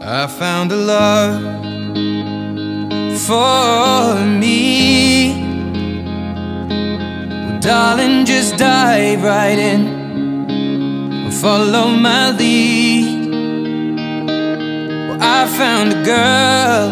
I found a love for me. Well, darling, just dive right in, follow my lead. Well, I found a girl,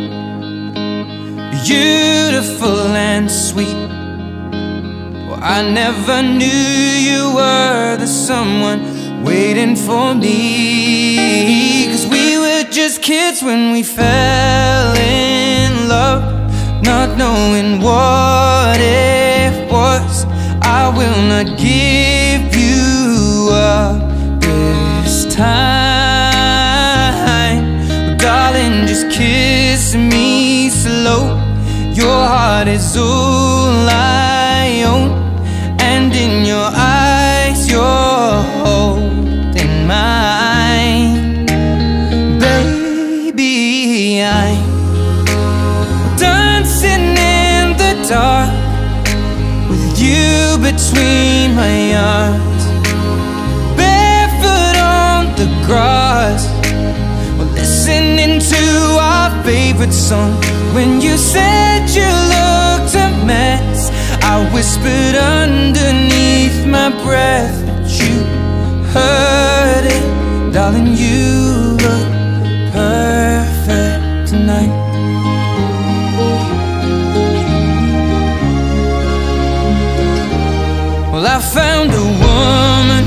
beautiful and sweet. Well, I never knew you were the someone waiting for me. 'Cause we were just kids when we fell in love, not knowing what it was. I will not give you up this time. But darling, just kiss me slow. Your heart is all I own, and in your eyes you're holding mine. Baby, I'm dancing in the dark with you between my arms, barefoot on the grass. We're listening to our favorite song. When you said you looked a mess, I whispered underneath my breath, but you heard it. Darling, you look perfect tonight. Well, I found a woman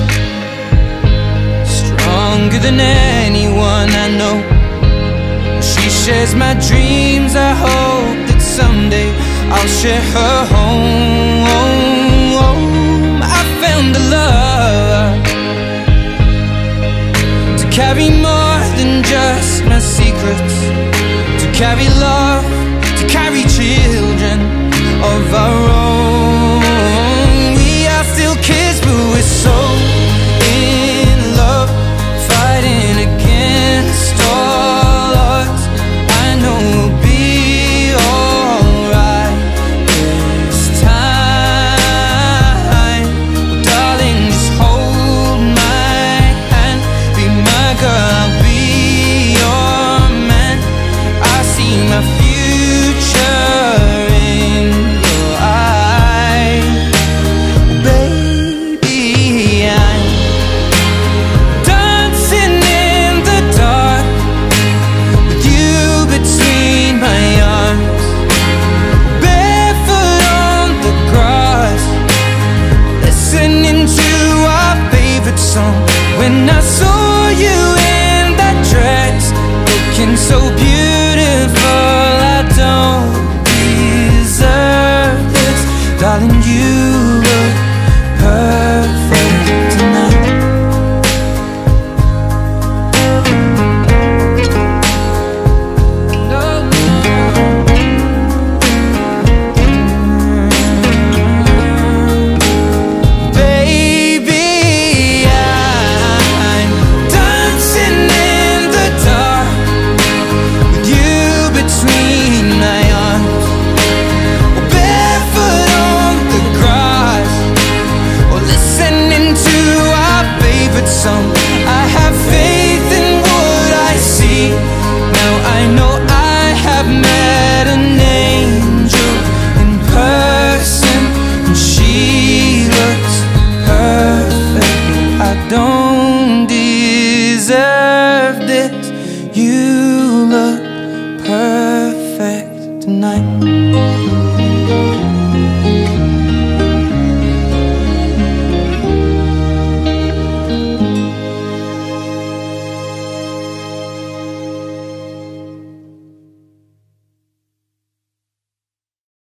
stronger than anyone I know. She shares my dreams. I hope that someday I'll share her home. I found a love to carry more than just my secrets, to carry love, to carry children of our own. We are still kids, but we're so in love, fighting against all odds. I know we'll be alright this time. Well, darling, just hold my hand, be my girl, I'll be your man. I see my future in your eyes. Baby, I'm dancing in the dark with you between my arms, barefoot on the grass, listening to our favorite song. When I saw you in that dress, looking so beautiful,